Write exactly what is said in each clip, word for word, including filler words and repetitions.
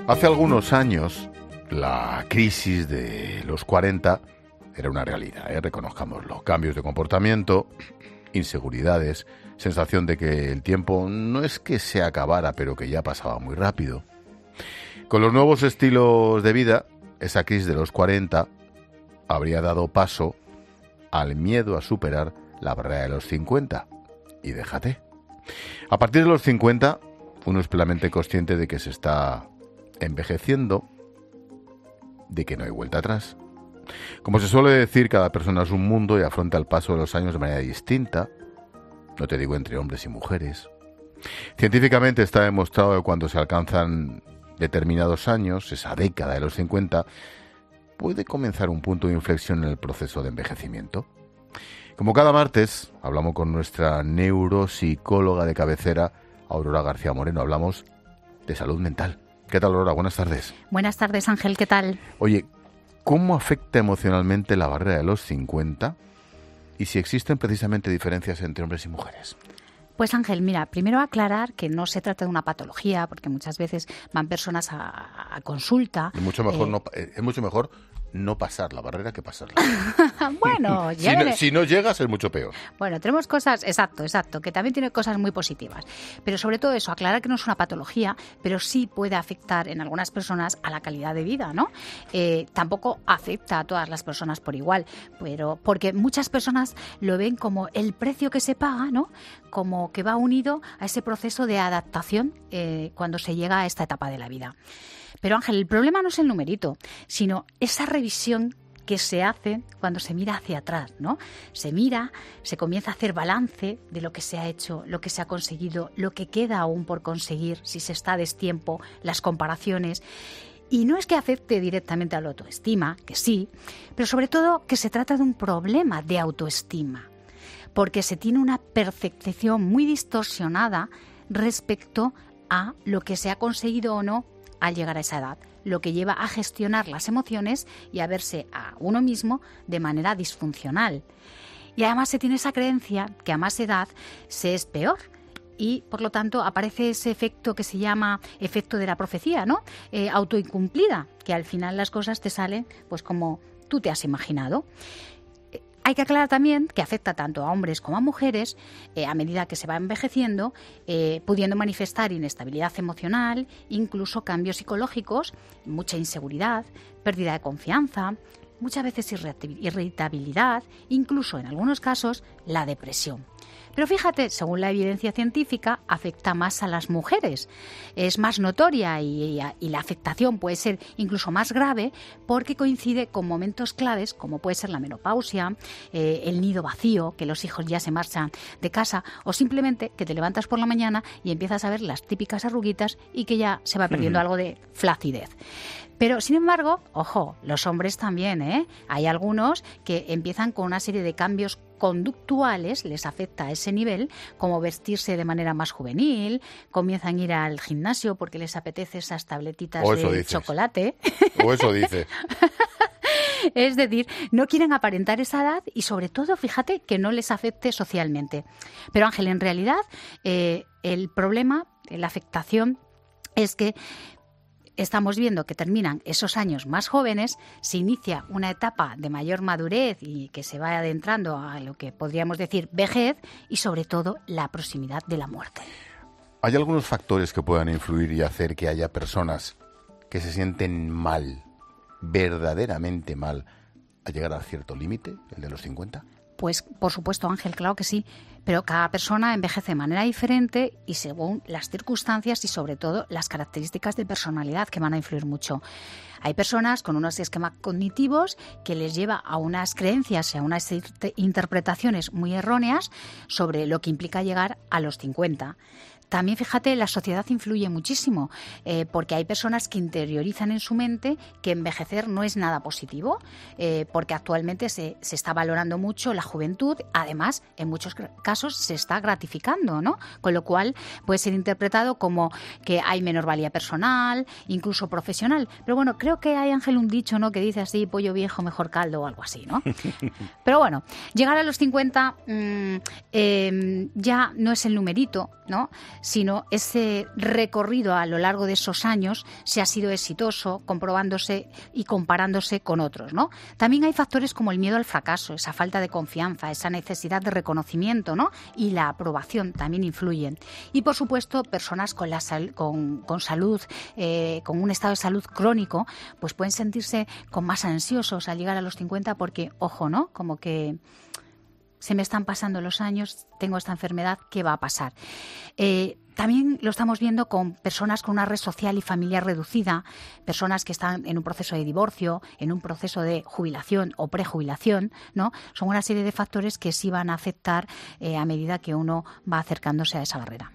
Hace algunos años, la crisis de los cuarenta era una realidad, ¿eh? Reconozcámoslo. Cambios de comportamiento, inseguridades, sensación de que el tiempo no es que se acabara, pero que ya pasaba muy rápido. Con los nuevos estilos de vida, esa crisis de los cuarenta habría dado paso al miedo a superar la barrera de los cincuenta. Y déjate. A partir de los cincuenta, uno es plenamente consciente de que se está envejeciendo, de que no hay vuelta atrás. Como se suele decir, cada persona es un mundo y afronta el paso de los años de manera distinta. No te digo entre hombres y mujeres. Científicamente está demostrado que cuando se alcanzan determinados años, esa década de los cincuenta, puede comenzar un punto de inflexión en el proceso de envejecimiento. Como cada martes, hablamos con nuestra neuropsicóloga de cabecera, Aurora García Moreno. Hablamos de salud mental. ¿Qué tal, Aurora? Buenas tardes. Buenas tardes, Ángel. ¿Qué tal? Oye, ¿cómo afecta emocionalmente la barrera de los cincuenta? Y si existen precisamente diferencias entre hombres y mujeres. Pues Ángel, mira, primero aclarar que no se trata de una patología, porque muchas veces van personas a, a consulta. Es mucho mejor, eh, no, es mucho mejor no pasar la barrera que pasarla. Bueno, si, no, si no llegas es mucho peor. Bueno, tenemos cosas, exacto, exacto, que también tiene cosas muy positivas. Pero sobre todo eso, aclarar que no es una patología, pero sí puede afectar en algunas personas a la calidad de vida, ¿no? Eh, tampoco afecta a todas las personas por igual, pero porque muchas personas lo ven como el precio que se paga, ¿no? Como que va unido a ese proceso de adaptación eh, cuando se llega a esta etapa de la vida. Pero Ángel, el problema no es el numerito, sino esa revisión que se hace cuando se mira hacia atrás, ¿no? Se mira, se comienza a hacer balance de lo que se ha hecho, lo que se ha conseguido, lo que queda aún por conseguir, si se está a destiempo, las comparaciones. Y no es que afecte directamente a la autoestima, que sí, pero sobre todo que se trata de un problema de autoestima, porque se tiene una percepción muy distorsionada respecto a lo que se ha conseguido o no al llegar a esa edad, lo que lleva a gestionar las emociones y a verse a uno mismo de manera disfuncional. Y además se tiene esa creencia que a más edad se es peor y, por lo tanto, aparece ese efecto que se llama efecto de la profecía, ¿no? Eh, autoincumplida, que al final las cosas te salen pues como tú te has imaginado. Hay que aclarar también que afecta tanto a hombres como a mujeres eh, a medida que se va envejeciendo, eh, pudiendo manifestar inestabilidad emocional, incluso cambios psicológicos, mucha inseguridad, pérdida de confianza, muchas veces irritabilidad, incluso en algunos casos la depresión. Pero fíjate, según la evidencia científica, afecta más a las mujeres. Es más notoria y, y la afectación puede ser incluso más grave porque coincide con momentos claves como puede ser la menopausia, eh, el nido vacío, que los hijos ya se marchan de casa, o simplemente que te levantas por la mañana y empiezas a ver las típicas arruguitas y que ya se va perdiendo uh-huh. algo de flacidez. Pero, sin embargo, ojo, los hombres también, ¿eh? Hay algunos que empiezan con una serie de cambios conductuales, les afecta a ese nivel, como vestirse de manera más juvenil, comienzan a ir al gimnasio porque les apetece esas tabletitas de dices. chocolate. O eso dice. Es decir, no quieren aparentar esa edad y, sobre todo, fíjate, que no les afecte socialmente. Pero, Ángel, en realidad, eh, el problema, la afectación, es que estamos viendo que terminan esos años más jóvenes, se inicia una etapa de mayor madurez y que se va adentrando a lo que podríamos decir vejez y, sobre todo, la proximidad de la muerte. ¿Hay algunos factores que puedan influir y hacer que haya personas que se sienten mal, verdaderamente mal, a llegar a cierto límite, el de los cincuenta? Pues, por supuesto, Ángel, claro que sí. Pero cada persona envejece de manera diferente y según las circunstancias y, sobre todo, las características de personalidad que van a influir mucho. Hay personas con unos esquemas cognitivos que les lleva a unas creencias y a unas interpretaciones muy erróneas sobre lo que implica llegar a los cincuenta. También, fíjate, la sociedad influye muchísimo, eh, porque hay personas que interiorizan en su mente que envejecer no es nada positivo, eh, porque actualmente se, se está valorando mucho la juventud, además, en muchos casos se está gratificando, ¿no? Con lo cual puede ser interpretado como que hay menor valía personal, incluso profesional. Pero bueno, creo que hay, Ángel, un dicho, ¿no?, que dice así, pollo viejo, mejor caldo, o algo así, ¿no? Pero bueno, llegar a los cincuenta mmm, eh, ya no es el numerito, ¿no? sino ese recorrido a lo largo de esos años, si ha sido exitoso, comprobándose y comparándose con otros, ¿no? También hay factores como el miedo al fracaso, esa falta de confianza, esa necesidad de reconocimiento, ¿no? Y la aprobación también influyen. Y, por supuesto, personas con, la sal- con, con salud, eh, con un estado de salud crónico, pues pueden sentirse con más ansiosos al llegar a los cincuenta porque, ojo, ¿no? Como que se me están pasando los años, tengo esta enfermedad, ¿qué va a pasar? Eh, también lo estamos viendo con personas con una red social y familiar reducida, personas que están en un proceso de divorcio, en un proceso de jubilación o prejubilación, ¿no? Son una serie de factores que sí van a afectar eh, a medida que uno va acercándose a esa barrera.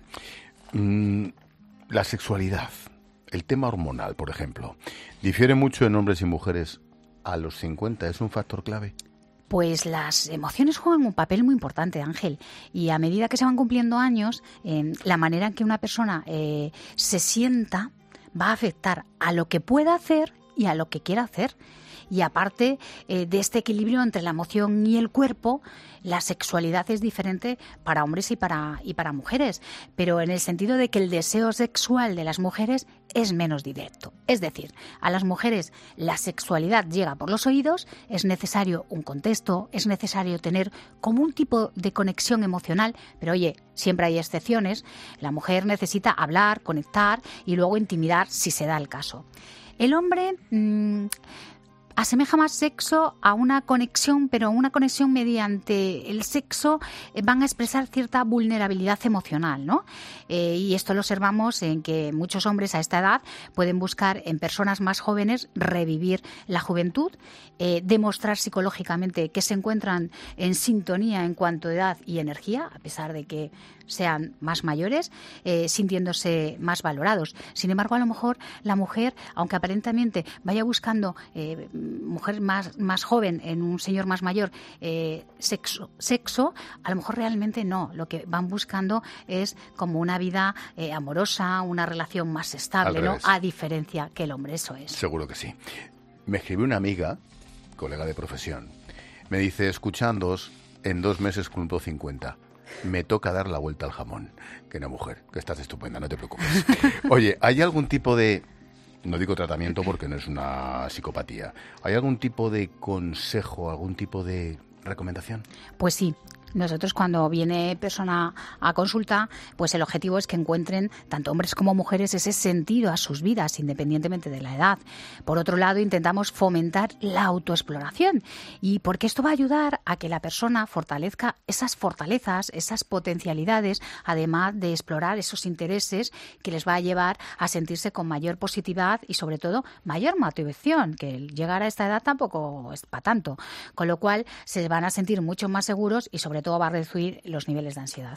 Mm, la sexualidad, el tema hormonal, por ejemplo, ¿difiere mucho en hombres y mujeres a los cincuenta? ¿Es un factor clave? Pues las emociones juegan un papel muy importante, Ángel, y a medida que se van cumpliendo años, eh, la manera en que una persona eh, se sienta va a afectar a lo que pueda hacer y a lo que quiera hacer. Y aparte eh, de este equilibrio entre la emoción y el cuerpo, la sexualidad es diferente para hombres y para, y para mujeres, pero en el sentido de que el deseo sexual de las mujeres es menos directo. Es decir, a las mujeres la sexualidad llega por los oídos, es necesario un contexto, es necesario tener como un tipo de conexión emocional, pero oye, siempre hay excepciones. La mujer necesita hablar, conectar y luego intimidar si se da el caso. El hombre Mmm, asemeja más sexo a una conexión, pero una conexión mediante el sexo eh, van a expresar cierta vulnerabilidad emocional, ¿no? Eh, y esto lo observamos en que muchos hombres a esta edad pueden buscar en personas más jóvenes revivir la juventud, eh, demostrar psicológicamente que se encuentran en sintonía en cuanto a edad y energía, a pesar de que sean más mayores, eh, sintiéndose más valorados. Sin embargo, a lo mejor la mujer, aunque aparentemente vaya buscando eh, mujer más, más joven en un señor más mayor, eh, sexo, sexo, a lo mejor realmente no. Lo que van buscando es como una vida eh, amorosa, una relación más estable, ¿no? A diferencia que el hombre, eso es. Seguro que sí. Me escribió una amiga, colega de profesión, me dice, escuchándoos, en dos meses cumplo cincuenta. Me toca dar la vuelta al jamón. Que no, mujer, que estás estupenda, no te preocupes. Oye, ¿hay algún tipo de, no digo tratamiento porque no es una psicopatía, ¿hay algún tipo de consejo, algún tipo de recomendación? Pues sí. Nosotros cuando viene persona a consulta, pues el objetivo es que encuentren tanto hombres como mujeres ese sentido a sus vidas, independientemente de la edad. Por otro lado, intentamos fomentar la autoexploración, y porque esto va a ayudar a que la persona fortalezca esas fortalezas, esas potencialidades, además de explorar esos intereses que les va a llevar a sentirse con mayor positividad y, sobre todo, mayor motivación, que el llegar a esta edad tampoco es para tanto. Con lo cual, se van a sentir mucho más seguros y, sobre todo, va a reducir los niveles de ansiedad.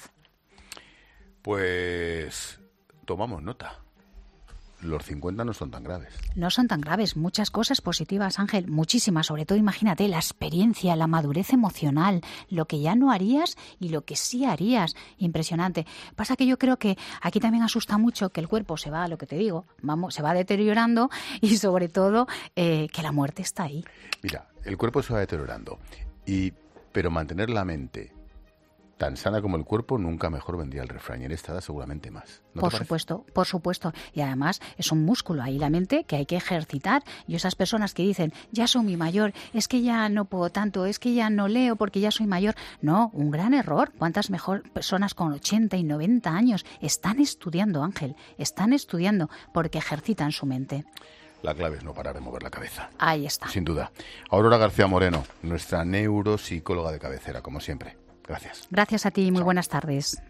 Pues tomamos nota. Los cincuenta no son tan graves. No son tan graves. Muchas cosas positivas, Ángel. Muchísimas. Sobre todo, imagínate, la experiencia, la madurez emocional, lo que ya no harías y lo que sí harías. Impresionante. Pasa que yo creo que aquí también asusta mucho que el cuerpo se va, lo que te digo, vamos, se va deteriorando, y sobre todo eh, que la muerte está ahí. Mira, el cuerpo se va deteriorando, y pero mantener la mente tan sana como el cuerpo, nunca mejor vendría el refrán, y en esta edad seguramente más. ¿No por te parece? supuesto, por supuesto. Y además es un músculo ahí, la mente, que hay que ejercitar. Y esas personas que dicen, ya soy muy mayor, es que ya no puedo tanto, es que ya no leo porque ya soy mayor. No, un gran error. ¿Cuántas mejor personas con ochenta y noventa años están estudiando, Ángel? Están estudiando porque ejercitan su mente. La clave es no parar de mover la cabeza. Ahí está. Sin duda. Aurora García Moreno, nuestra neuropsicóloga de cabecera, como siempre. Gracias. Gracias a ti y muy Chao. buenas tardes.